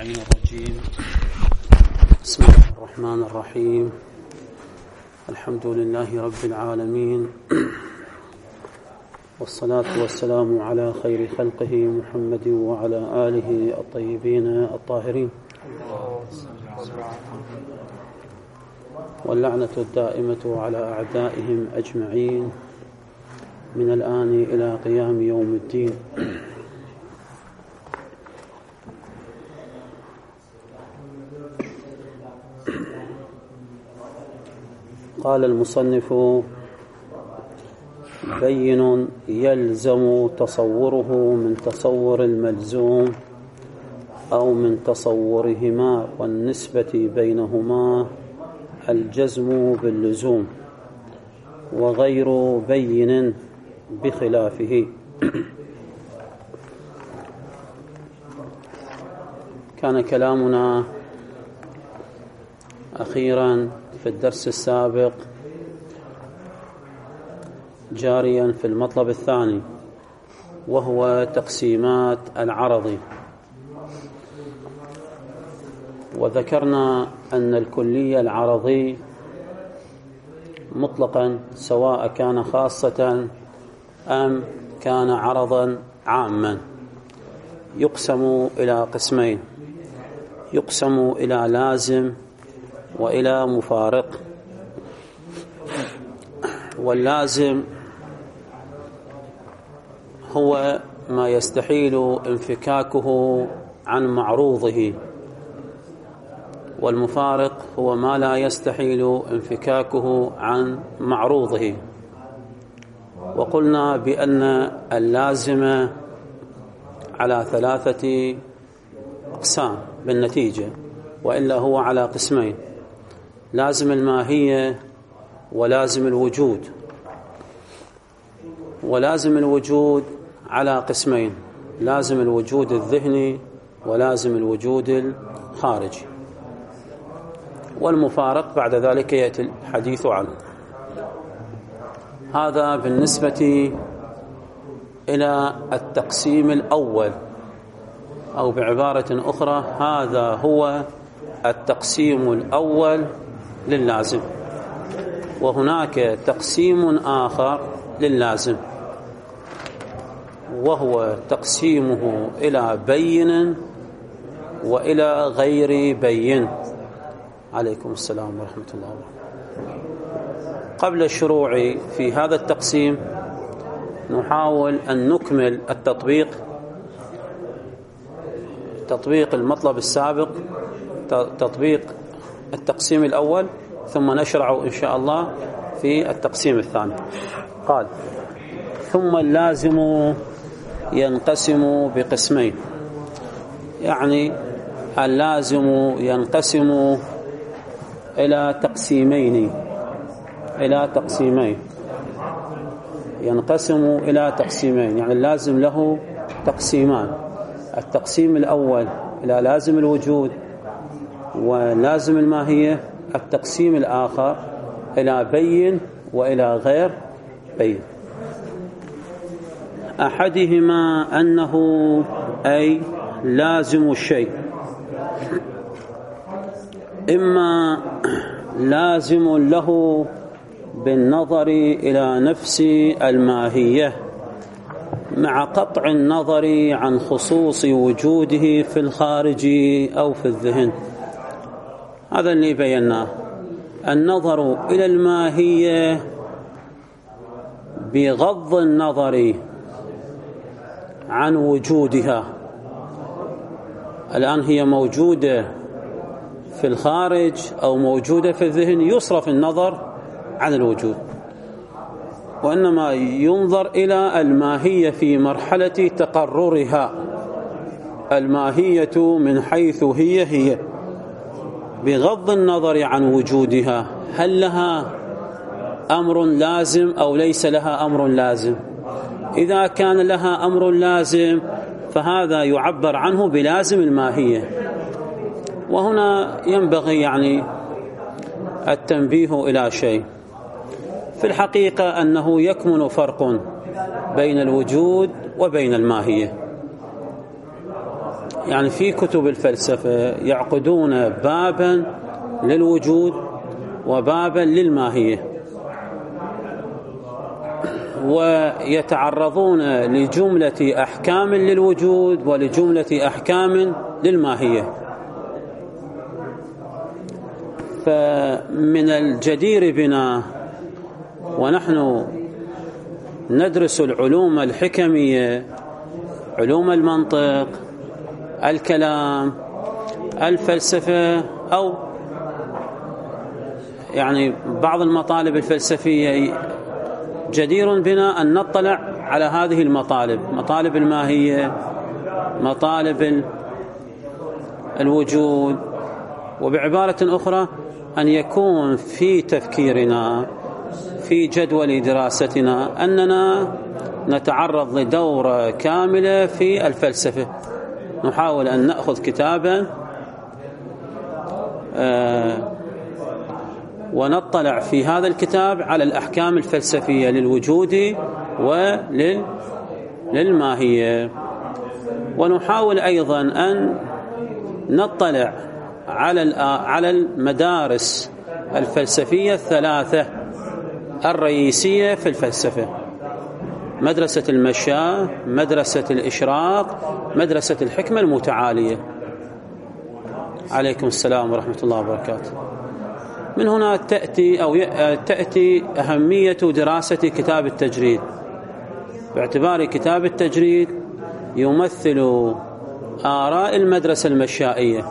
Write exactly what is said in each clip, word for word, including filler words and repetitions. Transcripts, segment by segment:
الشيطان الرجيم. بسم الله الرحمن الرحيم. الحمد لله رب العالمين، والصلاة والسلام على خير خلقه محمد وعلى آله الطيبين الطاهرين، واللعنة الدائمة على أعدائهم أجمعين من الآن إلى قيام يوم الدين. قال المصنف: بين يلزم تصوره من تصور الملزوم أو من تصورهما، والنسبة بينهما الجزم باللزوم، وغير بين بخلافه. كان كلامنا أخيرا في الدرس السابق جاريا في المطلب الثاني، وهو تقسيمات العرض. وذكرنا أن الكلي العرضي مطلقا، سواء كان خاصة أم كان عرضا عاما، يقسم إلى قسمين: يقسم إلى لازم وإلى مفارق. واللازم هو ما يستحيل انفكاكه عن معروضه، والمفارق هو ما لا يستحيل انفكاكه عن معروضه. وقلنا بأن اللازم على ثلاثة أقسام بالنتيجة، وإلا هو على قسمين: لازم الماهية ولازم الوجود. ولازم الوجود على قسمين: لازم الوجود الذهني ولازم الوجود الخارجي. والمفارق بعد ذلك يأتي الحديث عنه. هذا بالنسبة إلى التقسيم الأول، أو بعبارة أخرى هذا هو التقسيم الأول لللازم. وهناك تقسيم آخر لللازم، وهو تقسيمه إلى بين وإلى غير بين. عليكم السلام ورحمة الله وبركاته. قبل الشروع في هذا التقسيم نحاول أن نكمل التطبيق تطبيق المطلب السابق، تطبيق التقسيم الأول، ثم نشرع إن شاء الله في التقسيم الثاني. قال: ثم اللازم ينقسم بقسمين. يعني اللازم ينقسم إلى تقسيمين إلى تقسيمين ينقسم إلى تقسيمين يعني اللازم له تقسيمان: التقسيم الأول إلى لازم الوجود ولازم الماهية، التقسيم الآخر إلى بين وإلى غير بين. أحدهما أنه أي لازم الشيء إما لازم له بالنظر إلى نفس الماهية مع قطع النظر عن خصوص وجوده في الخارج أو في الذهن. هذا اللي بيناه: النظر إلى الماهية بغض النظر عن وجودها. الآن هي موجودة في الخارج أو موجودة في الذهن، يصرف النظر عن الوجود، وإنما ينظر إلى الماهية في مرحلة تقررها. الماهية من حيث هي هي بغض النظر عن وجودها، هل لها أمر لازم أو ليس لها أمر لازم. إذا كان لها أمر لازم فهذا يعبر عنه بلازم الماهية. وهنا ينبغي يعني التنبيه إلى شيء: في الحقيقة أنه يكمن فرق بين الوجود وبين الماهية. يعني في كتب الفلسفة يعقدون بابا للوجود وبابا للماهية، ويتعرضون لجملة أحكام للوجود ولجملة أحكام للماهية. فمن الجدير بنا ونحن ندرس العلوم الحكمية، علوم المنطق، الكلام، الفلسفة، أو يعني بعض المطالب الفلسفية، جدير بنا أن نطلع على هذه المطالب، مطالب الماهية، مطالب الوجود، وبعبارة أخرى أن يكون في تفكيرنا في جدول دراستنا أننا نتعرض لدورة كاملة في الفلسفة، نحاول أن نأخذ كتابا آه ونطلع في هذا الكتاب على الأحكام الفلسفية للوجود وللماهية، ونحاول أيضا أن نطلع على على المدارس الفلسفية الثلاثة الرئيسية في الفلسفة: مدرسة المشاة، مدرسة الإشراق، مدرسة الحكمة المتعالية. عليكم السلام ورحمة الله وبركاته. من هنا تأتي أو تأتي أهمية دراسة كتاب التجريد، باعتبار كتاب التجريد يمثل آراء المدرسة المشائية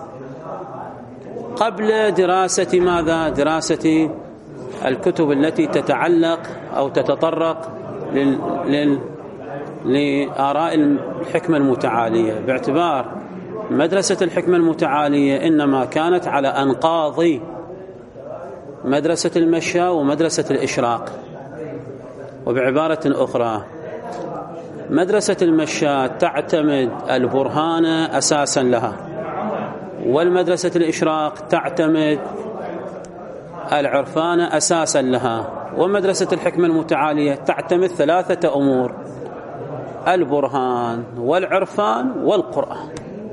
قبل دراسة ماذا؟ دراسة الكتب التي تتعلق أو تتطرق لل... لل... لآراء الحكمة المتعالية، باعتبار مدرسة الحكمة المتعالية إنما كانت على أنقاض مدرسة المشاة ومدرسة الإشراق. وبعبارة أخرى، مدرسة المشاة تعتمد البرهان أساسا لها، والمدرسة الإشراق تعتمد العرفان أساسا لها، ومدرسة الحكمة المتعالية تعتمد ثلاثة أمور: البرهان والعرفان والقرآن.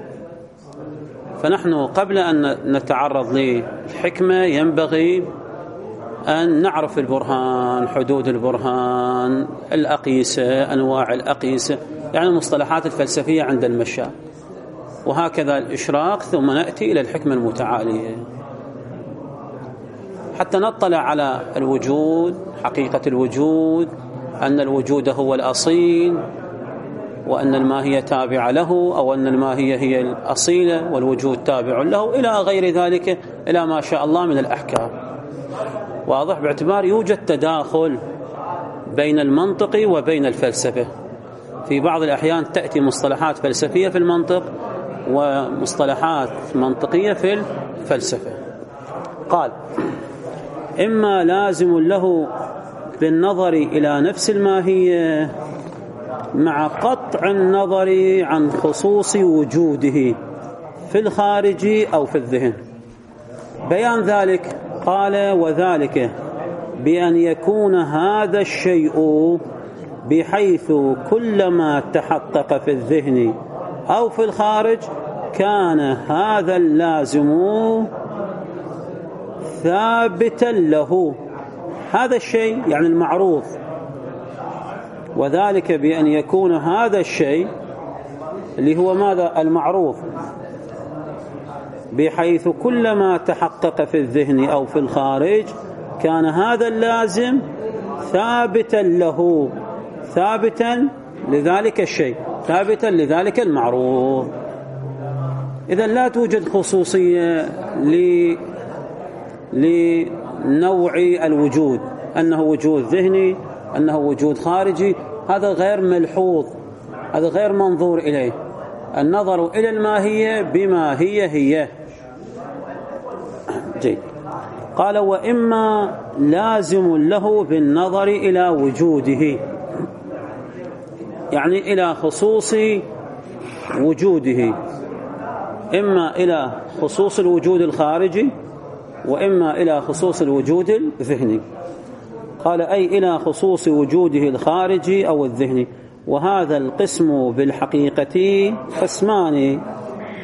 فنحن قبل أن نتعرض للحكمة ينبغي أن نعرف البرهان، حدود البرهان، الأقيسة، أنواع الأقيسة، يعني المصطلحات الفلسفية عند المشاة، وهكذا الإشراق، ثم نأتي إلى الحكمة المتعالية حتى نطلع على الوجود، حقيقة الوجود، أن الوجود هو الأصيل، وأن الماهية تابعة له، أو أن الماهية هي الأصيلة والوجود تابع له، إلى غير ذلك، إلى ما شاء الله من الأحكام. واضح؟ باعتبار يوجد تداخل بين المنطق وبين الفلسفة. في بعض الأحيان تأتي مصطلحات فلسفية في المنطق ومصطلحات منطقية في الفلسفة. قال: إما لازم له بالنظر إلى نفس الماهية مع قطع النظر عن خصوص وجوده في الخارج أو في الذهن. بيان ذلك قال: وذلك بأن يكون هذا الشيء بحيث كلما تحقق في الذهن أو في الخارج كان هذا اللازم ثابتا له، هذا الشيء يعني المعروف. وذلك بأن يكون هذا الشيء اللي هو ماذا؟ المعروف، بحيث كلما تحقق في الذهن أو في الخارج كان هذا اللازم ثابتا له، ثابتا لذلك الشيء، ثابتا لذلك المعروف. إذن لا توجد خصوصية لنوع الوجود، أنه وجود ذهني، أنه وجود خارجي، هذا غير ملحوظ، هذا غير منظور إليه. النظر إلى الماهية بما هي هي. جيد. قال: وإما لازم له بالنظر إلى وجوده، يعني إلى خصوص وجوده، إما إلى خصوص الوجود الخارجي وإما إلى خصوص الوجود الذهني. قال: أي إلى خصوص وجوده الخارجي أو الذهني. وهذا القسم بالحقيقة قسمان،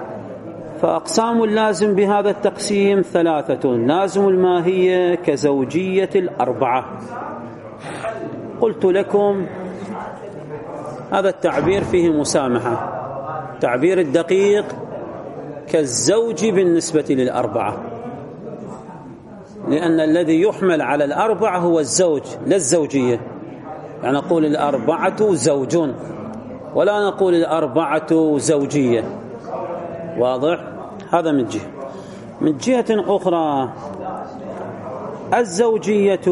فأقسام اللازم بهذا التقسيم ثلاثة: لازم الماهية كزوجية الأربعة. قلت لكم هذا التعبير فيه مسامحة، تعبير الدقيق كالزوج بالنسبة للأربعة، لأن الذي يحمل على الأربعة هو الزوج لا الزوجية. يعني نقول الأربعة زوج ولا نقول الأربعة زوجية. واضح؟ هذا من جهة. من جهة أخرى الزوجية،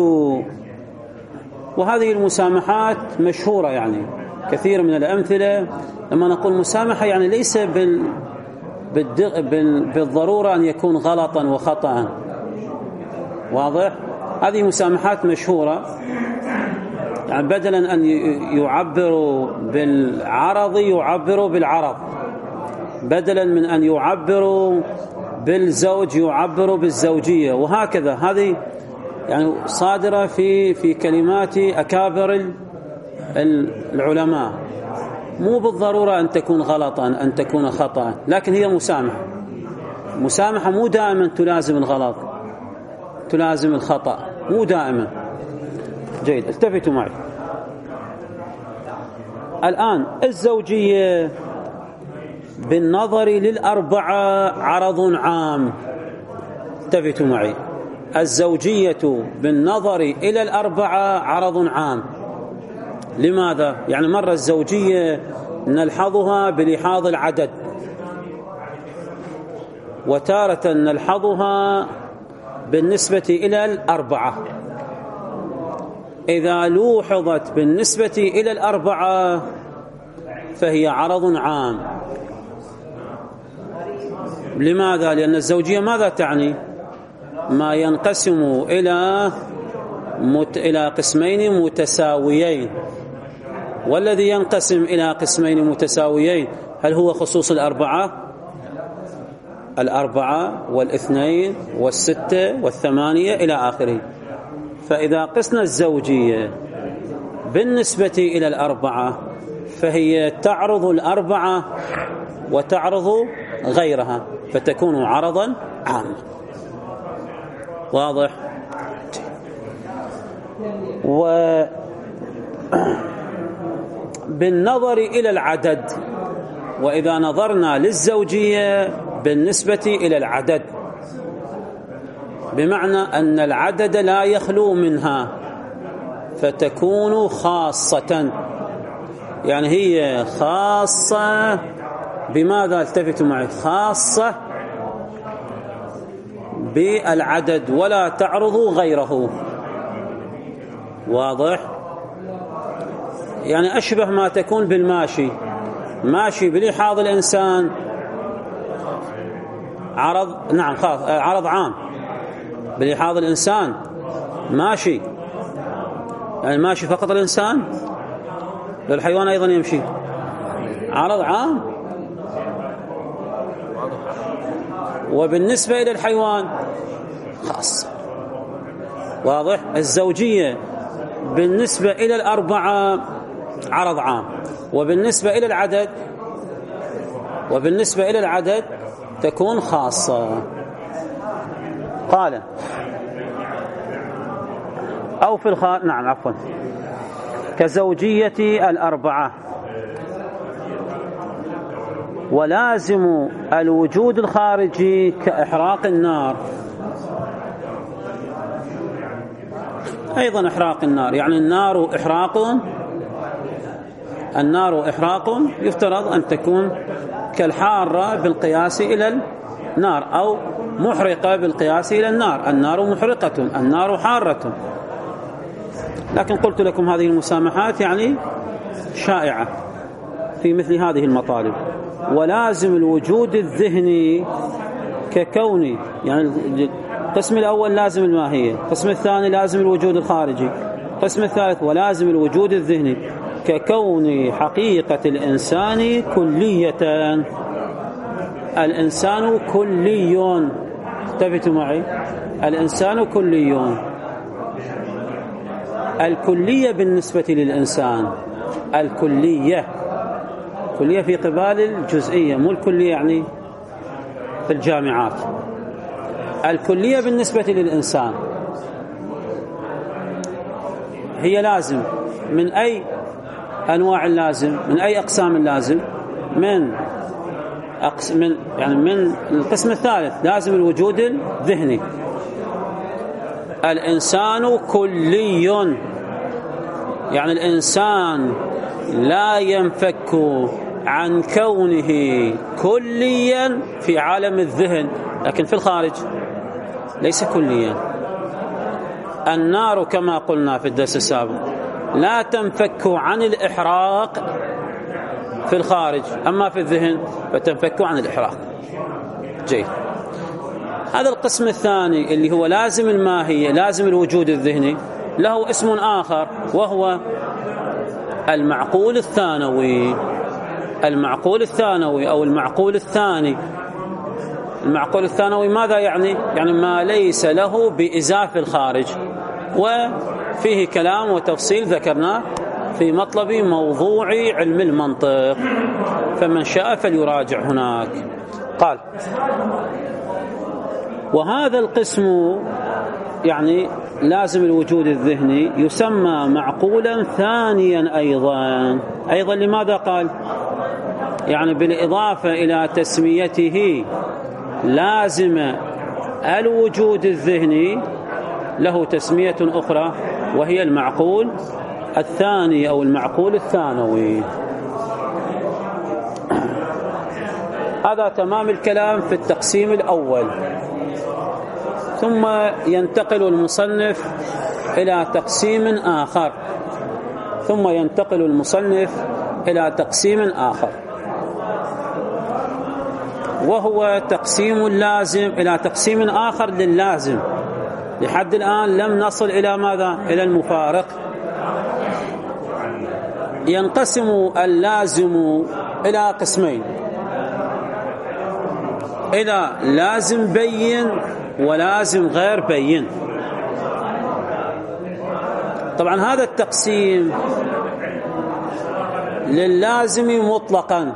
وهذه المسامحات مشهورة، يعني كثير من الأمثلة لما نقول مسامحة يعني ليس بال... بال... بالضرورة أن يكون غلطا وخطأ. واضح؟ هذه مسامحات مشهورة، يعني بدلا أن يعبروا بالعرض يعبروا بالعرض، بدلا من أن يعبروا بالزوج يعبروا بالزوجية، وهكذا. هذه يعني صادرة في في كلمات أكابر العلماء، مو بالضرورة أن تكون غلطا أن تكون خطأ، لكن هي مسامحة. مسامحة مو دائما تلازم الغلط، تلازم الخطأ، مو دائما. جيد، التفتوا معي الآن. الزوجية بالنظر للأربعة عرض عام. التفتوا معي، الزوجية بالنظر إلى الأربعة عرض عام. لماذا؟ يعني مرة الزوجية نلحظها بلحاظ العدد، وتارة نلحظها بالنسبة إلى الأربعة. إذا لوحظت بالنسبة إلى الأربعة فهي عرض عام. لماذا؟ لأن الزوجية ماذا تعني؟ ما ينقسم إلى مت... إلى قسمين متساويين. والذي ينقسم إلى قسمين متساويين هل هو خصوص الأربعة؟ الأربعة والاثنين والستة والثمانية إلى آخره. فإذا قسنا الزوجية بالنسبة إلى الأربعة فهي تعرض الأربعة وتعرض غيرها، فتكون عرضا عاما. واضح؟ وبالنظر إلى العدد، وإذا نظرنا للزوجية بالنسبة إلى العدد، بمعنى أن العدد لا يخلو منها فتكون خاصة. يعني هي خاصة بماذا؟ التفتوا معي، خاصة بالعدد ولا تعرض غيره. واضح؟ يعني أشبه ما تكون بالماشي. ماشي بلحاظ الإنسان عرض، نعم خاص، عرض عام بلحاظ الإنسان ماشي، يعني ماشي فقط الإنسان، للحيوان أيضا يمشي، عرض عام. وبالنسبة إلى الحيوان خاص. واضح؟ الزوجية بالنسبة إلى الأربعة عرض عام، وبالنسبة إلى العدد وبالنسبة إلى العدد تكون خاصة. قال أو في الخ... نعم عفوا كزوجية الأربعة. ولازم الوجود الخارجي كإحراق النار، أيضا إحراق النار، يعني النار إحراق، النار إحراق يفترض أن تكون كالحارة بالقياس إلى النار، أو محرقة بالقياس إلى النار. النار محرقة، النار حارة. لكن قلت لكم هذه المسامحات يعني شائعة في مثل هذه المطالب. ولازم الوجود الذهني ككوني، يعني القسم الأول لازم الماهية، القسم الثاني لازم الوجود الخارجي، القسم الثالث ولازم الوجود الذهني ككون حقيقة الإنسان كلية. الإنسان كلي، انتبهوا معي، الإنسان كلي. الكلية بالنسبة للإنسان، الكلية كلية في قبال الجزئية، مو الكلية يعني في الجامعات. الكلية بالنسبة للإنسان هي لازم من أي أنواع اللازم، من أي أقسام اللازم، من أقس من يعني من القسم الثالث لازم الوجود الذهني. الإنسان كلي، يعني الإنسان لا ينفك عن كونه كليا في عالم الذهن، لكن في الخارج ليس كليا. النار كما قلنا في الدرس السابق لا تنفك عن الإحراق في الخارج، أما في الذهن فتنفك عن الإحراق. جيد. هذا القسم الثاني اللي هو لازم الماهية، لازم الوجود الذهني، له اسم آخر وهو المعقول الثانوي. المعقول الثانوي أو المعقول الثاني. المعقول الثانوي ماذا يعني؟ يعني ما ليس له بإزاف الخارج، وفيه كلام وتفصيل ذكرناه في مطلب موضوع علم المنطق، فمن شاء فليراجع هناك. قال: وهذا القسم يعني لازم الوجود الذهني يسمى معقولا ثانيا أيضا. أيضا لماذا قال؟ يعني بالإضافة إلى تسميته لازم الوجود الذهني له تسمية أخرى وهي المعقول الثاني أو المعقول الثانوي. هذا تمام الكلام في التقسيم الأول. ثم ينتقل المصنف إلى تقسيم آخر ثم ينتقل المصنف إلى تقسيم آخر وهو تقسيم اللازم إلى تقسيم آخر لللازم. لحد الآن لم نصل إلى ماذا؟ إلى المفارق. ينقسم اللازم إلى قسمين: إلى لازم بين ولازم غير بين. طبعا هذا التقسيم لللازم مطلقا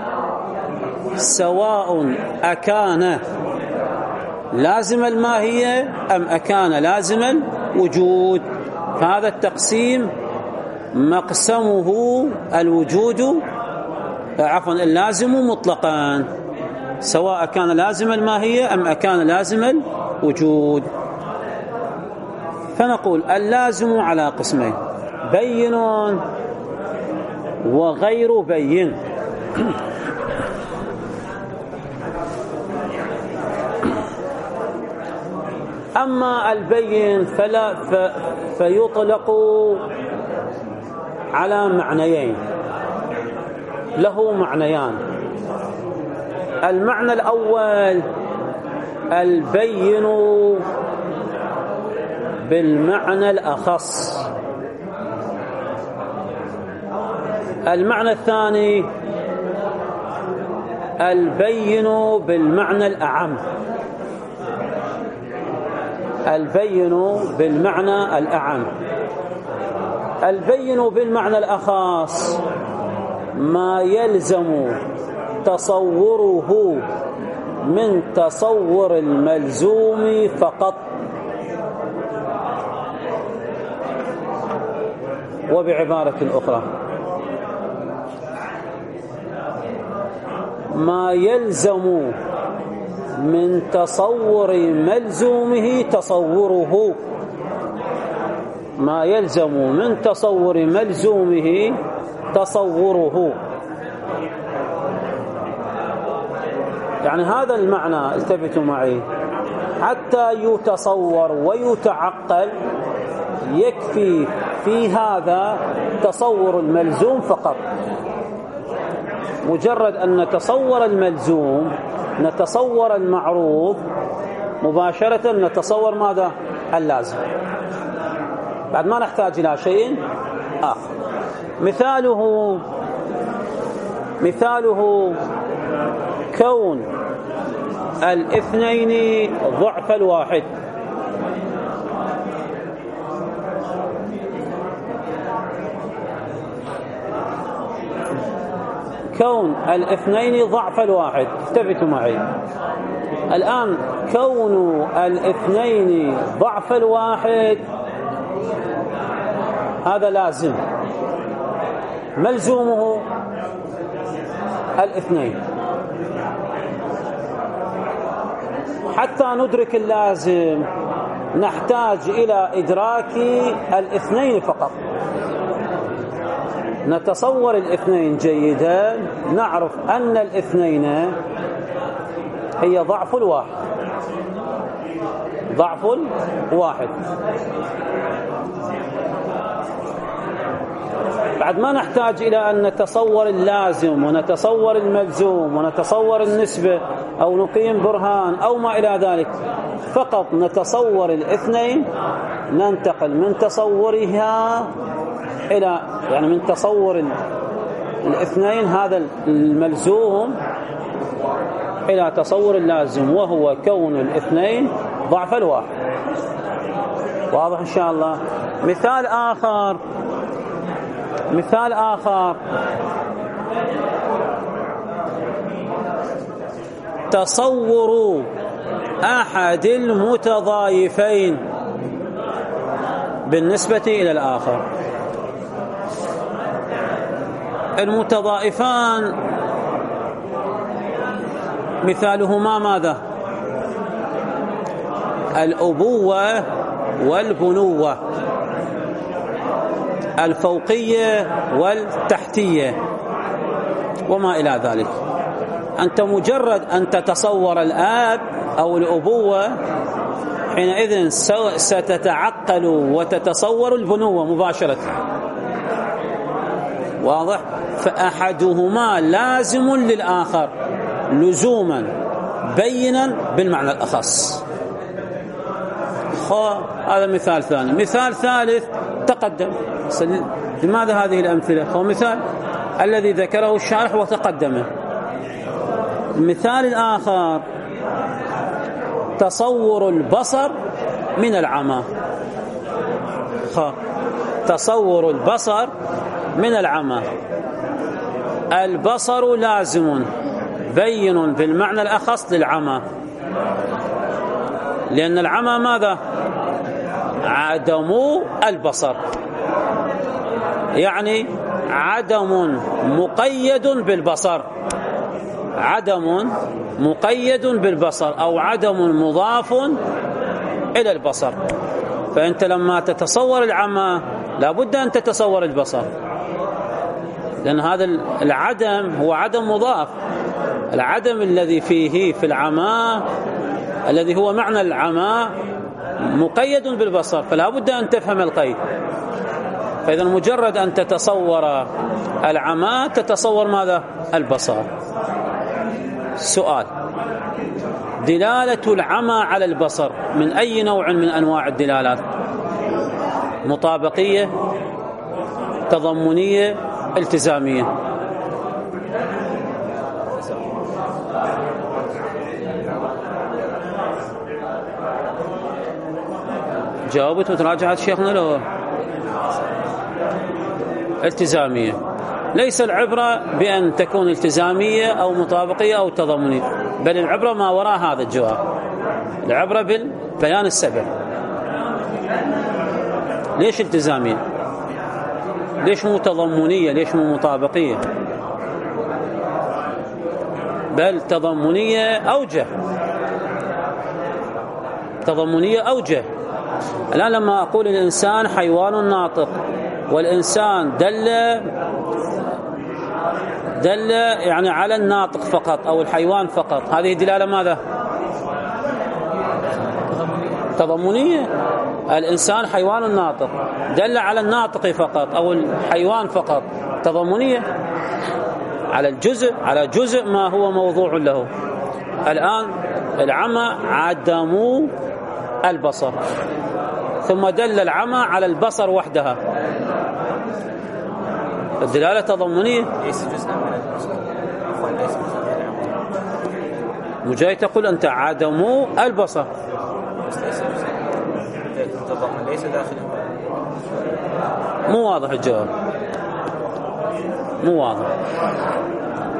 سواء أكان لازم الماهية أم أكان لازم الوجود. فهذا التقسيم مقسمه الوجود عفوا اللازم مطلقا سواء كان لازم الماهية أم أكان لازم الوجود. فنقول اللازم على قسمين: بين وغير بين. أما البين فلا ف فيطلق على معنيين، له معنيان. المعنى الأول البين بالمعنى الأخص. المعنى الثاني البين بالمعنى الأعم. البين بالمعنى الأعم. البين بالمعنى الأخص ما يلزم تصوره من تصور الملزوم فقط. وبعبارة أخرى ما يلزم من تصور ملزومه تصوره. ما يلزم من تصور ملزومه تصوره. يعني هذا المعنى التفتوا معي، حتى يتصور ويتعقل يكفي في هذا تصور الملزوم فقط. مجرد أن نتصور الملزوم نتصور المعروف مباشرة، نتصور ماذا؟ اللازم، بعد ما نحتاج إلى شيء آخر. مثاله مثاله كون الاثنين ضعف الواحد. كون الاثنين ضعف الواحد. التفتوا معي الآن، كون الاثنين ضعف الواحد هذا لازم، ملزومه الاثنين. حتى ندرك اللازم نحتاج إلى إدراك الاثنين فقط. نتصور الاثنين جيدا، نعرف أن الاثنين هي ضعف الواحد، ضعف الواحد. بعد ما نحتاج إلى أن نتصور اللازم ونتصور الملزوم ونتصور النسبة أو نقيم برهان أو ما إلى ذلك، فقط نتصور الاثنين، ننتقل من تصورها إلى يعني من تصور الاثنين هذا الملزوم إلى تصور اللازم، وهو كون الاثنين ضعف الواحد. واضح إن شاء الله؟ مثال آخر، مثال آخر تصور أحد المتضايفين بالنسبة إلى الآخر. المتضايفان مثالهما ماذا؟ الأبوة والبنوة، الفوقية والتحتية وما إلى ذلك. أنت مجرد أن تتصور الآب أو الأبوة حينئذ ستتعقل وتتصور البنوة مباشرة. واضح؟ فأحدهما لازم للآخر لزوما بينا بالمعنى الأخص. هذا مثال ثاني. مثال ثالث تقدم. لماذا هذه الأمثلة؟ هو مثال الذي ذكره الشارح وتقدمه. المثال الآخر تصور البصر من العمى. تصور البصر من العمى. البصر لازم بين بالمعنى الأخص للعمى، لأن العمى ماذا؟ عدم البصر، يعني عدم مقيد بالبصر، عدم مقيد بالبصر أو عدم مضاف إلى البصر. فأنت لما تتصور العمى لابد أن تتصور البصر، لأن هذا العدم هو عدم مضاف. العدم الذي فيه في العمى الذي هو معنى العمى مقيد بالبصر، فلا بد أن تفهم القيد. فإذا مجرد أن تتصور العمى تتصور ماذا؟ البصر. سؤال: دلالة العمى على البصر من أي نوع من أنواع الدلالات؟ مطابقية، تضمنية، التزامية؟ جاوبت وتراجعت شيخنا لو التزامية. ليس العبرة بأن تكون التزامية أو مطابقية أو تضمنية، بل العبرة ما وراء هذا الجواب. العبرة بالبيان السبع. ليش التزامية؟ ليش مو تضمنية؟ ليش مو مطابقية؟ بل تضمنية أوجه، تضمنية أوجه. الآن لما أقول الإنسان حيوان ناطق، والإنسان دل دل يعني على الناطق فقط أو الحيوان فقط، هذه دلالة ماذا؟ تضمنية. الإنسان حيوان ناطق دل على الناطق فقط أو الحيوان فقط، تضمنية على الجزء، على جزء ما هو موضوع له. الآن العمى عدم البصر، ثم دل العمى على البصر وحدها، الدلالة تضمنية. مجاي تقول أنت عدم البصر ليس داخل. مو واضح الجواب، مو واضح.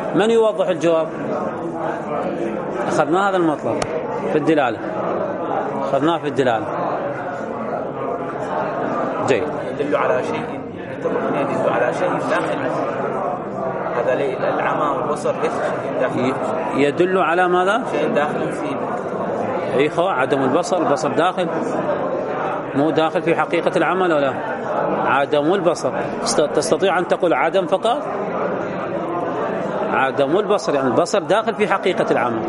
من يوضح الجواب؟ أخذنا هذا المطلب في الدلالة، أخذناه في الدلالة. جيد. يدل على شيء يدل على شيء داخل، هذا العمى والبصر ليس شيء داخل. يدل على ماذا؟ شيء داخل فيه. أي خو عدم البصر، البصر داخل، مو داخل في حقيقة العمى ولا لا؟ عدم البصر تستطيع أن تقول عدم فقط؟ عدم البصر يعني البصر داخل في حقيقة العمى.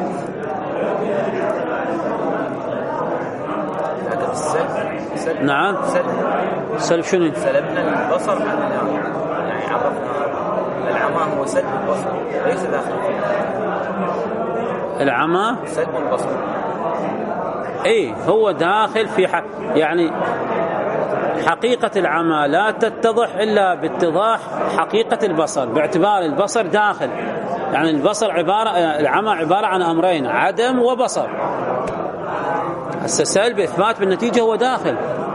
سلب. نعم. سلب. سلب شنو؟ سلبنا البصر عن يعني عرفنا العمى هو سلب البصر ليس داخل. العمى سلب البصر. اي هو داخل في حق، يعني حقيقة العمى لا تتضح إلا باتضاح حقيقة البصر، باعتبار البصر داخل، يعني البصر عبارة العمى عبارة عن أمرين، عدم وبصر. السلب إثبات بالنتيجة هو داخل.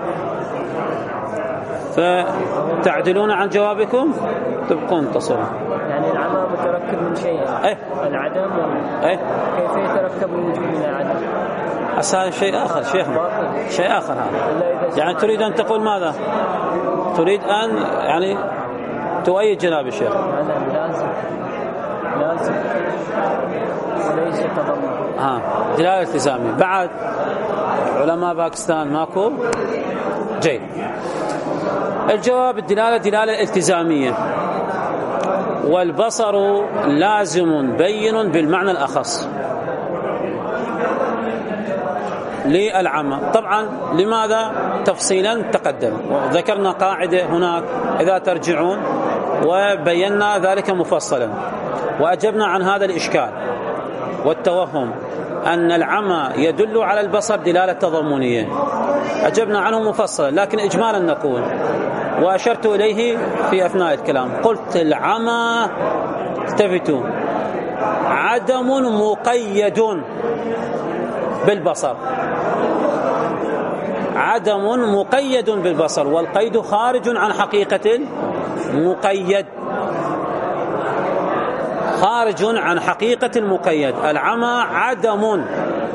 فتعدلون عن جوابكم تبقون تصلون. يعني العمى متركب من شيء. ايه العدم. ايه كيف يتركب الوجود من العدم؟ هذا شيء آخر، شيء شيء آخر هذا. يعني تريد أن تقول ماذا؟ تريد أن يعني تؤيد جناب الشيخ. هذا لازم لازم وليس تضمن. ها دلالة التزامية. بعد علماء باكستان ماكو. جيد. الجواب الدلالة دلالة التزامية، والبصر لازم بين بالمعنى الأخص للعمى. طبعا لماذا؟ تفصيلا تقدم وذكرنا قاعدة هناك إذا ترجعون وبينا ذلك مفصلا، وأجبنا عن هذا الإشكال والتوهم أن العمى يدل على البصر دلالة تضمنية، أجبنا عنه مفصلا. لكن إجمالا نقول وأشرت إليه في أثناء الكلام، قلت العمى التفتوا عدم مقيد بالبصر، عدم مقيد بالبصر، والقيد خارج عن حقيقة المقيد، خارج عن حقيقة المقيد. العمى عدم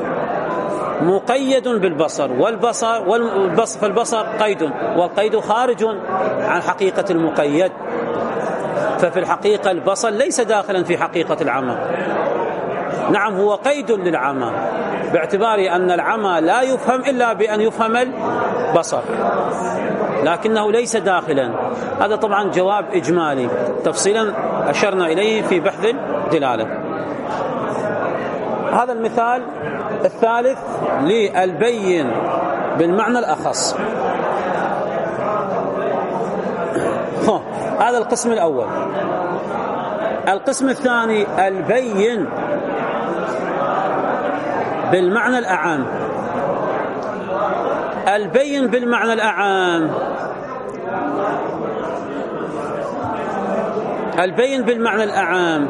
مقيد بالبصر، والبصر والبصر فالبصر قيد، والقيد خارج عن حقيقة المقيد. ففي الحقيقة البصر ليس داخلا في حقيقة العمى. نعم هو قيد للعمى باعتبار أن العمى لا يفهم إلا بأن يفهم البصر، لكنه ليس داخلا. هذا طبعا جواب إجمالي، تفصيلا أشرنا إليه في بحث الدلالة. هذا المثال الثالث للبين بالمعنى الأخص. هذا القسم الأول. القسم الثاني البين بالمعنى الأعام. البين بالمعنى الأعام، البين بالمعنى الأعام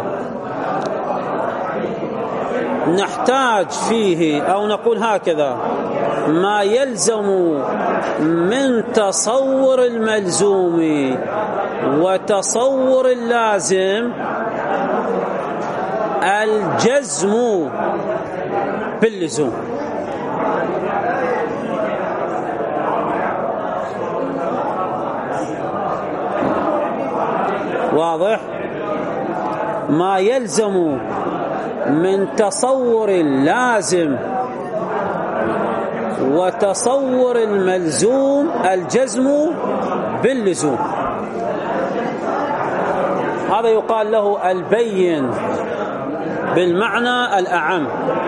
نحتاج فيه أو نقول هكذا: ما يلزم من تصور الملزوم وتصور اللازم الجزم باللزوم. واضح؟ ما يلزم من تصور اللازم وتصور الملزوم الجزم باللزوم. هذا يقال له البين بالمعنى الأعم.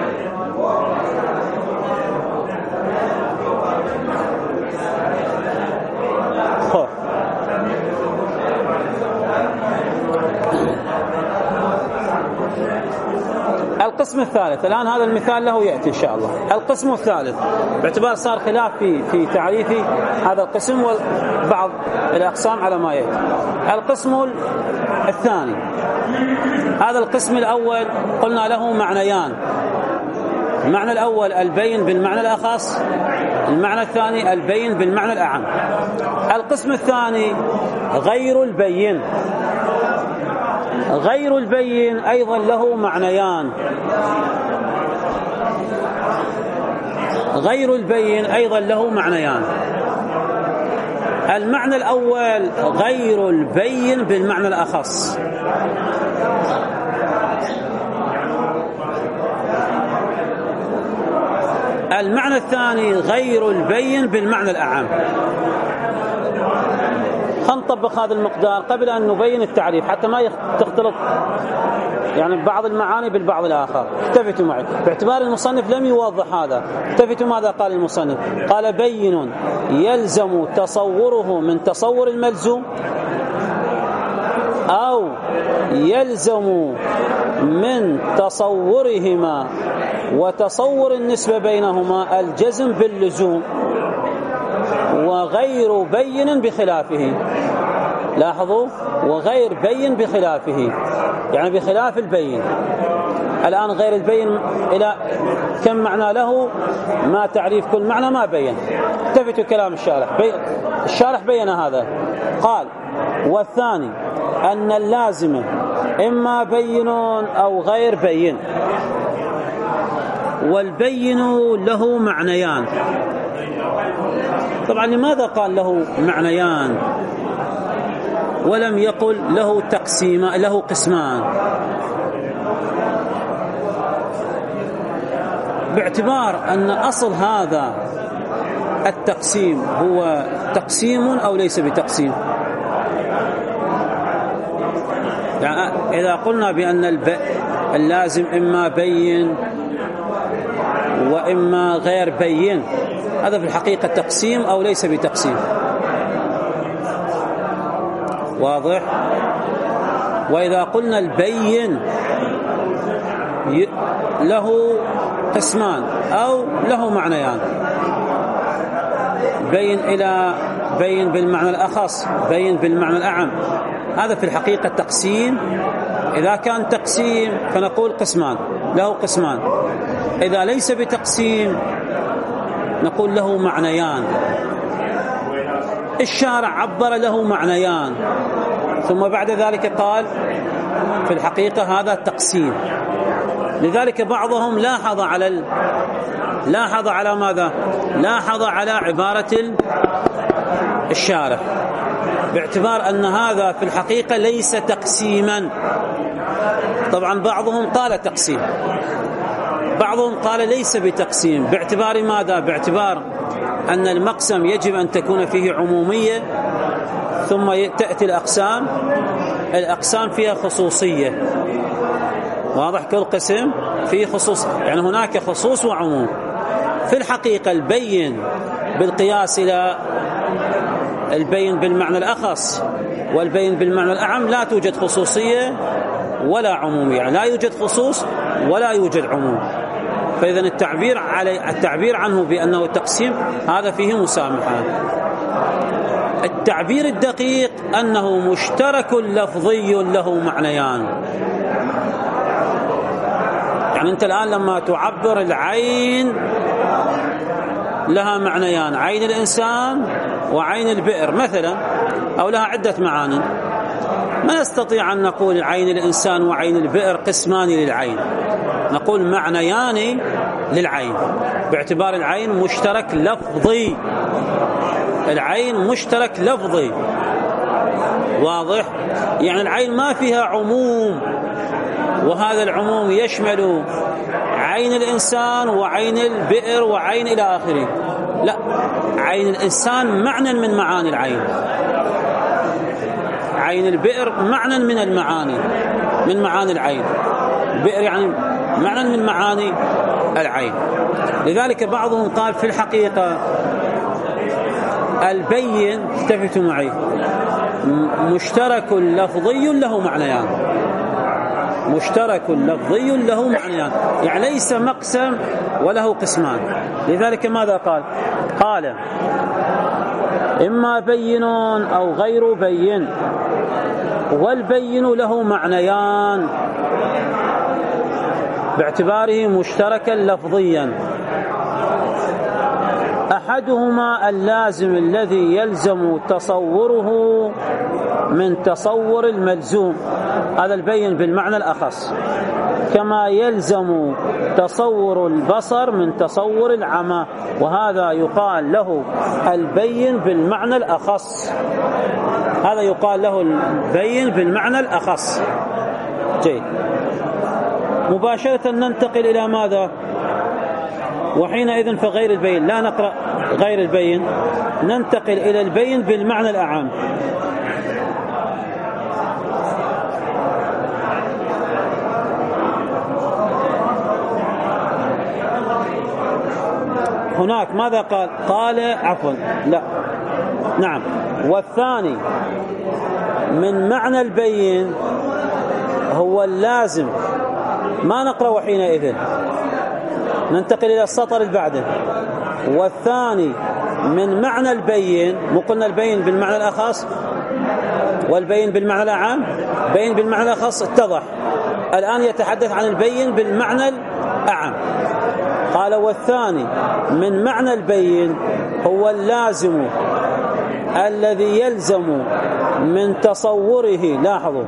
القسم الثالث الآن هذا المثال له يأتي إن شاء الله. القسم الثالث باعتبار صار خلاف في في تعريف هذا القسم وبعض الأقسام على ما يأتي. القسم الثاني، هذا القسم الأول قلنا له معنيان: المعنى الأول البين بالمعنى الأخص، المعنى الثاني البين بالمعنى الأعم. القسم الثاني غير البين، غير البين أيضا له معنيان. غير البين أيضا له معنيان. المعنى الأول غير البين بالمعنى الأخص، المعنى الثاني غير البين بالمعنى الأعم. خلينا نطبق هذا المقدار قبل أن نبين التعريف حتى ما تختلط يعني بعض المعاني بالبعض الآخر. التفتوا معي باعتبار المصنف لم يوضح هذا. التفتوا ماذا قال المصنف؟ قال بين يلزم تصوره من تصور الملزوم، أو يلزم من تصورهما وتصور النسبة بينهما الجزم باللزوم، وغير بين بخلافه. لاحظوا، وغير بين بخلافه يعني بخلاف البين. الآن غير البين إلى كم معنى له؟ ما تعريف كل معنى ما بين. التفتوا كلام الشارح. بي... الشارح بين هذا، قال والثاني أن اللازم إما بين أو غير بين، والبين له معنيان. طبعا لماذا قال له معنيان ولم يقل له تقسيم له قسمان؟ باعتبار أن أصل هذا التقسيم هو تقسيم أو ليس بتقسيم. يعني إذا قلنا بأن اللازم إما بين وإما غير بين، هذا في الحقيقة تقسيم أو ليس بتقسيم؟ واضح؟ وإذا قلنا البين له قسمان أو له معنيان، بين إلى بين بالمعنى الأخص، بين بالمعنى الأعم، هذا في الحقيقة تقسيم. إذا كان تقسيم فنقول قسمان، له قسمان. إذا ليس بتقسيم نقول له معنيان. الشارع عبر له معنيان ثم بعد ذلك قال في الحقيقة هذا تقسيم. لذلك بعضهم لاحظ على ال... لاحظ على ماذا؟ لاحظ على عبارة الشارع باعتبار أن هذا في الحقيقة ليس تقسيما. طبعا بعضهم قال تقسيم، بعضهم قال ليس بتقسيم. باعتبار ماذا؟ باعتبار أن المقسم يجب أن تكون فيه عمومية ثم تأتي الأقسام، الأقسام فيها خصوصية. واضح؟ كل قسم فيه خصوص، يعني هناك خصوص وعموم. في الحقيقة البين بالقياس إلى البين بالمعنى الأخص والبين بالمعنى الأعم لا توجد خصوصية ولا عمومية، يعني لا يوجد خصوص ولا يوجد عموم. فإذا التعبير عليه التعبير عنه بأنه تقسيم هذا فيه مسامحة. التعبير الدقيق أنه مشترك لفظي له معنيان. يعني أنت الآن لما تعبر العين لها معنيان، عين الإنسان وعين البئر مثلا، أو لها عدة معاني. ما نستطيع أن نقول عين الإنسان وعين البئر قسمان للعين، نقول معنيان للعين باعتبار العين مشترك لفظي. العين مشترك لفظي. واضح؟ يعني العين ما فيها عموم، وهذا العموم يشمل عين الإنسان وعين البئر وعين إلى آخره. لا، عين الإنسان معنى من معاني العين، عين البئر معنى من المعاني من معاني العين، البئر يعني معنى من معاني العين. لذلك بعضهم قال في الحقيقة البين، التفتوا معي، مشترك لفظي له معنيان، مشترك لفظي له معنيان، يعني ليس مقسم وله قسمان. لذلك ماذا قال؟ قال إما بين أو غير بين، والبين له معنيان باعتباره مشتركا لفظيا. أحدهما اللازم الذي يلزم تصوره من تصور الملزوم، هذا البين بالمعنى الأخص، كما يلزم تصور البصر من تصور العمى، وهذا يقال له البين بالمعنى الأخص. هذا يقال له البين بالمعنى الأخص. جيد. مباشرة ننتقل إلى ماذا؟ وحينئذ فغير البين، لا نقرأ غير البين، ننتقل إلى البين بالمعنى الأعم. هناك ماذا قال؟ قال عفوا لا نعم والثاني من معنى البين هو اللازم. ما نقرأ حينئذ، ننتقل إلى السطر اللي بعده. والثاني من معنى البين، مو قلنا البين بالمعنى الأخص والبين بالمعنى الأعم؟ بين بالمعنى الأخص اتضح، الآن يتحدث عن البين بالمعنى الأعم. قال والثاني من معنى البين هو اللازم الذي يلزم من تصوره، لاحظوا،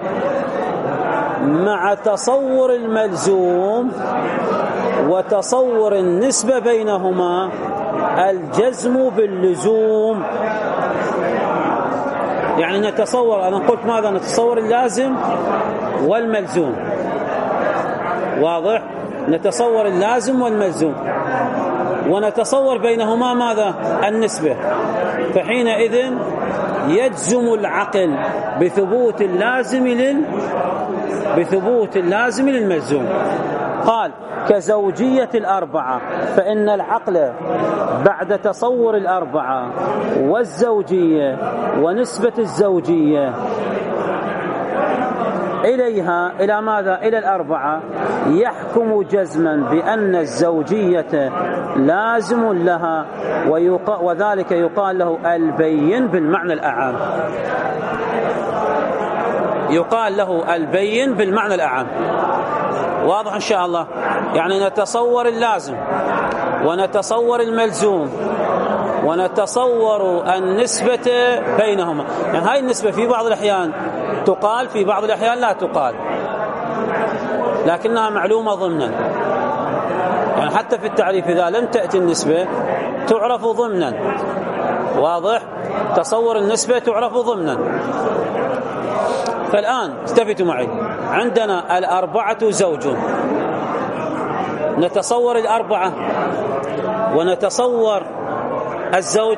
مع تصور الملزوم وتصور النسبة بينهما الجزم باللزوم. يعني نتصور، أنا قلت ماذا؟ نتصور اللازم والملزوم، واضح؟ نتصور اللازم والملزوم ونتصور بينهما ماذا؟ النسبة. فحينئذ يجزم العقل بثبوت اللازم لل بثبوت اللازم للملزوم. قال كزوجية الأربعة، فإن العقل بعد تصور الأربعة والزوجية ونسبة الزوجية إليها، إلى ماذا؟ إلى الأربعة، يحكم جزما بأن الزوجية لازم لها، وذلك يقال له البين بالمعنى الأعم. يقال له البين بالمعنى الأعم. واضح إن شاء الله؟ يعني نتصور اللازم ونتصور الملزوم ونتصور النسبة بينهما. يعني هاي النسبة في بعض الأحيان تقال، في بعض الأحيان لا تقال، لكنها معلومة ضمنا. يعني حتى في التعريف إذا لم تأتي النسبة تعرف ضمنا. واضح؟ تصور النسبة تعرف ضمنا. فالآن التفتوا معي، عندنا الأربعة زوج، نتصور الأربعة ونتصور الزوج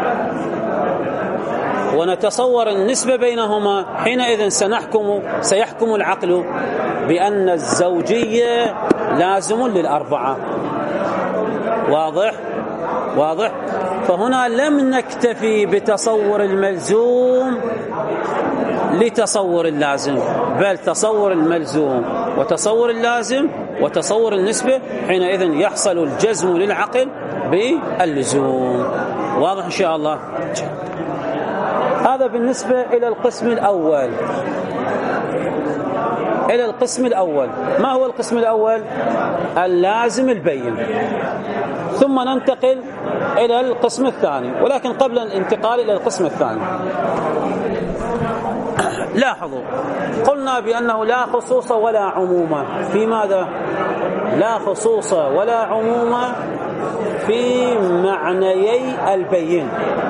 ونتصور النسبة بينهما. حينئذ سنحكم سيحكم العقل بأن الزوجية لازم للأربعة. واضح؟ واضح؟ فهنا لم نكتفي بتصور الملزوم لتصور اللازم، بل تصور الملزوم وتصور اللازم وتصور النسبة، حينئذ يحصل الجزم للعقل باللزوم. واضح إن شاء الله؟ هذا بالنسبة إلى القسم الأول. إلى القسم الأول، ما هو القسم الأول؟ اللازم البين. ثم ننتقل إلى القسم الثاني، ولكن قبل الانتقال إلى القسم الثاني لاحظوا، قلنا بأنه لا خصوص ولا عموم في ماذا؟ لا خصوص ولا عموم في معنيي البين.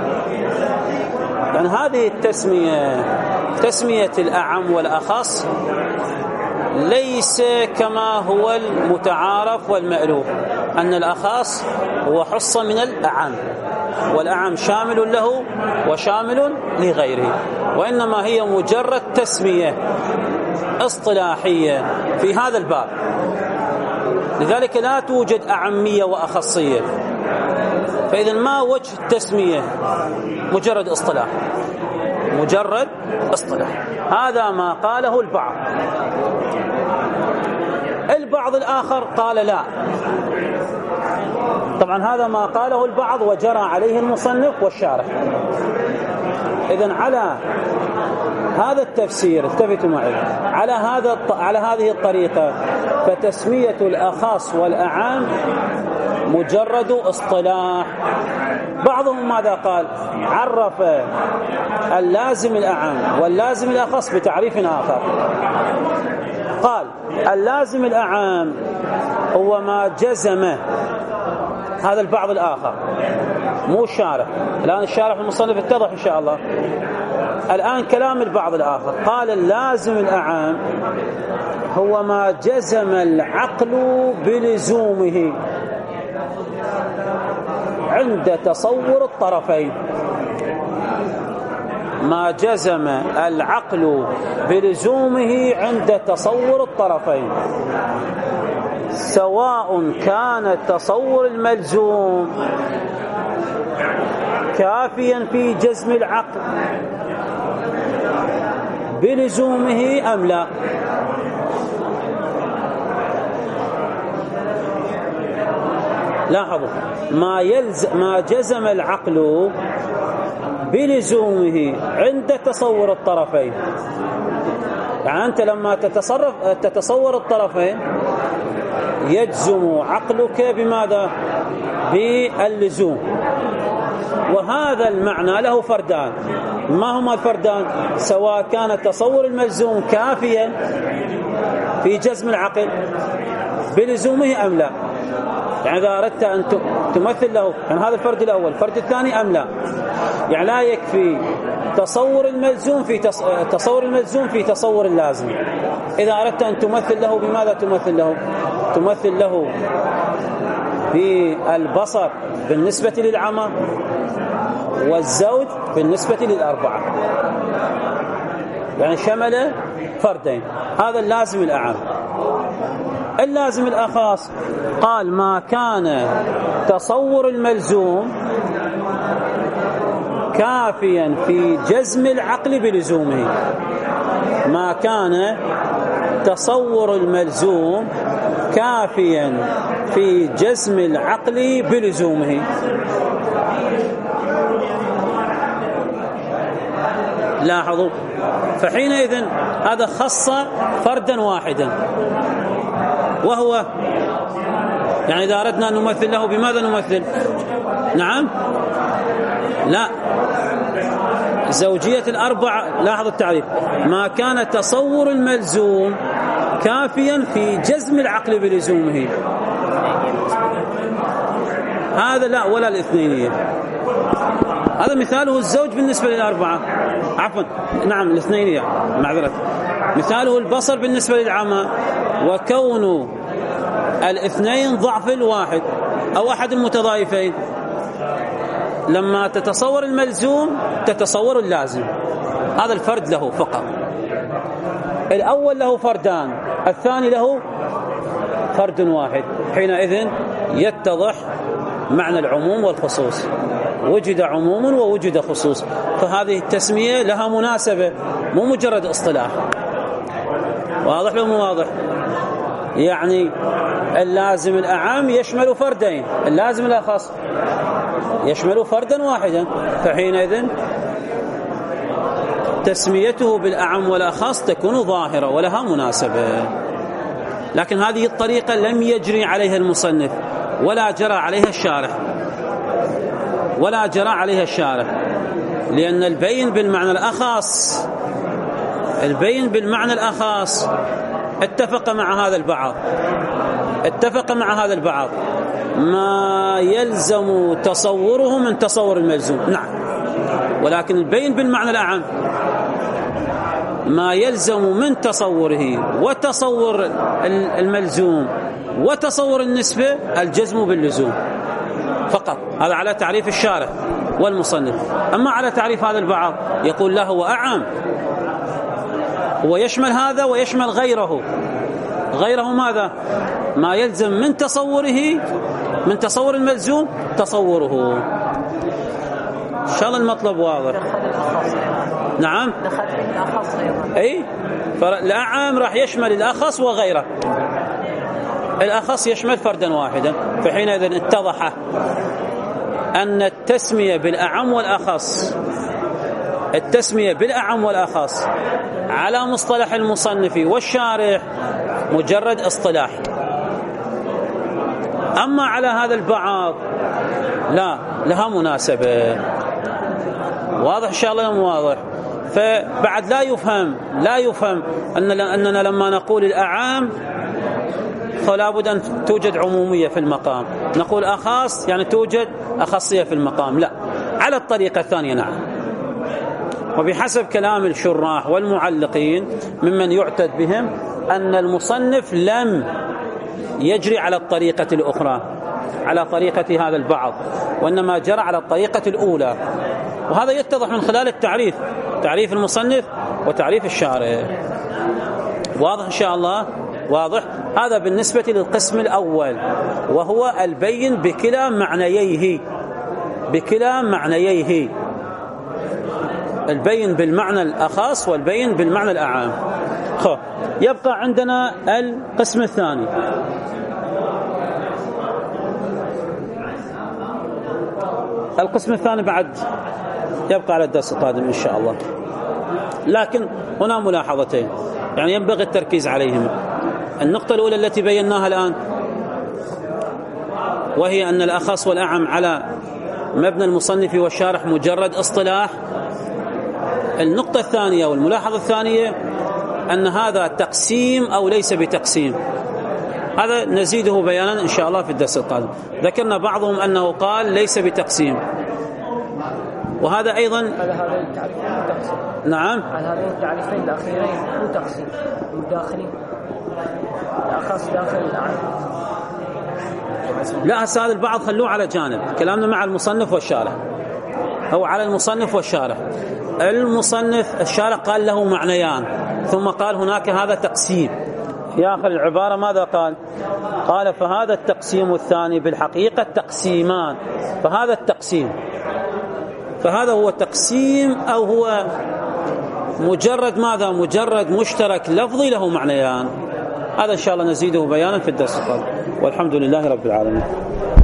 يعني هذه التسمية، تسمية الأعم والأخص، ليس كما هو المتعارف والمألوف أن الأخص هو حصة من الأعم والأعم شامل له وشامل لغيره، وإنما هي مجرد تسمية اصطلاحية في هذا الباب. لذلك لا توجد أعمية وأخصية. فإذا ما وجه التسمية؟ مجرد اصطلاح، مجرد اصطلاح. هذا ما قاله البعض. البعض الآخر قال لا. طبعا هذا ما قاله البعض وجرى عليه المصنف والشارح. إذن على هذا التفسير، التفتوا معي، على هذا على هذه الطريقة فتسمية الأخص والأعم مجرد اصطلاح. بعضهم ماذا قال؟ عرف اللازم الأعم واللازم الأخص بتعريف آخر. قال اللازم الأعم هو ما جزم، هذا البعض الآخر مو الشارح، الآن الشارح المصنف اتضح إن شاء الله. الآن كلام البعض الآخر. قال اللازم الأعم هو ما جزم العقل بلزومه عند تصور الطرفين. ما جزم العقل بلزومه عند تصور الطرفين، سواء كان التصور الملزوم كافيا في جزم العقل بلزومه أم لا. لاحظوا، ما يلزم ما جزم العقل بلزومه عند تصور الطرفين. يعني أنت لما تتصرف تتصور الطرفين يجزم عقلك بماذا؟ باللزوم. وهذا المعنى له فردان. ما هما الفردان؟ سواء كان التصور الملزوم كافيا في جزم العقل بلزومه أم لا. يعني إذا أردت أن تمثل له، يعني هذا الفرد الأول، الفرد الثاني أم لا. يعني لا يكفي تصور الملزوم في تصور الملزوم في تصور اللازم. إذا أردت أن تمثل له بماذا تمثل له؟ تمثل له بالبصر بالنسبة للعمى والزوج بالنسبة للأربعة، يعني شمل فردين. هذا اللازم الأعم. اللازم الأخص قال ما كان تصور الملزوم كافيا في جزم العقل بلزومه. ما كان تصور الملزوم كافيا في جزم العقل بلزومه. لاحظوا، فحينئذ هذا خص فردا واحدا، وهو يعني إذا أردنا أن نمثل له بماذا نمثل؟ نعم لا، زوجية الأربعة. لاحظوا التعريف، ما كان تصور الملزوم كافيا في جزم العقل بلزومه. هذا لا، ولا الاثنينية. هذا مثاله الزوج بالنسبة للأربعة، عفوا نعم الاثنينية معذرة. مثاله البصر بالنسبة للعمى، وكون الاثنين ضعف الواحد أو أحد المتضايفين. لما تتصور الملزوم تتصور اللازم. هذا الفرد له فقط. الأول له فردان، الثاني له فرد واحد. حينئذ يتضح معنى العموم والخصوص، وجد عموم ووجد خصوص. فهذه التسمية لها مناسبة، مو مجرد اصطلاح. واضح لو مو واضح؟ يعني اللازم الأعم يشمل فردين، اللازم الأخص يشمل فردا واحدا. فحينئذ تسميته بالأعم والأخص تكون ظاهرة ولها مناسبة. لكن هذه الطريقة لم يجري عليها المصنف ولا جرى عليها الشارح ولا جرى عليها الشارح لأن البين بالمعنى الأخص البين بالمعنى الأخص اتفق مع هذا البعض اتفق مع هذا البعض ما يلزم تصوره من تصور الملزوم. نعم، ولكن البين بالمعنى الأعم ما يلزم من تصوره وتصور الملزوم وتصور النسبة الجزم باللزوم فقط. هذا على تعريف الشارح والمصنف. أما على تعريف هذا البعض يقول له هو أعم، هو يشمل هذا ويشمل غيره. غيره ماذا؟ ما يلزم من تصوره من تصور الملزوم تصوره. إن شاء الله المطلب واضح. نعم، أي فالأعم راح يشمل الأخص وغيره. الأخص يشمل فردا واحدا. فحينئذ اتضح أن التسمية بالأعم والأخص التسمية بالأعم والأخص على مصطلح المصنف والشارح مجرد اصطلاح. أما على هذا البعض لا، لها مناسبة. واضح إن شاء الله؟ مو واضح؟ فبعد لا يفهم لا يفهم أن أننا لما نقول الأعام فلا بد أن توجد عمومية في المقام، نقول أخص يعني توجد أخصية في المقام، لا، على الطريقة الثانية نعم. وبحسب كلام الشراح والمعلقين ممن يعتد بهم أن المصنف لم يجري على الطريقة الأخرى، على طريقة هذا البعض، وإنما جرى على الطريقة الأولى. وهذا يتضح من خلال التعريف، تعريف المصنف وتعريف الشارح. واضح إن شاء الله؟ واضح. هذا بالنسبة للقسم الأول، وهو البين بكلا معنييه، بكلا معنييه، البين بالمعنى الأخص والبين بالمعنى الأعام. خب يبقى عندنا القسم الثاني. القسم الثاني بعد يبقى على الدرس القادم إن شاء الله، لكن هنا ملاحظتين يعني ينبغي التركيز عليهما. النقطة الأولى التي بيناها الآن، وهي أن الأخص والأعم على مبنى المصنف والشارح مجرد اصطلاح. النقطة الثانية والملاحظة الثانية أن هذا تقسيم أو ليس بتقسيم، هذا نزيده بيانا إن شاء الله في الدرس القادم. ذكرنا بعضهم أنه قال ليس بتقسيم، وهذا أيضا على هذين التعريفين تقسيم. نعم، على هذين التعريفين الأخيرين مو تقسيم، مداخلين، الأخص داخل الأعم. لا، هذا البعض خلوه على جانب، كلامنا مع المصنف والشارح، أو على المصنف والشارح. المصنف الشارح قال له معنيان، ثم قال هناك هذا تقسيم. في آخر العبارة ماذا قال؟ قال فهذا التقسيم الثاني بالحقيقة تقسيمان، فهذا التقسيم، فهذا هو تقسيم أو هو مجرد ماذا؟ مجرد مشترك لفظي له معنيان. هذا إن شاء الله نزيده بيانا في الدرس القادم، والحمد لله رب العالمين.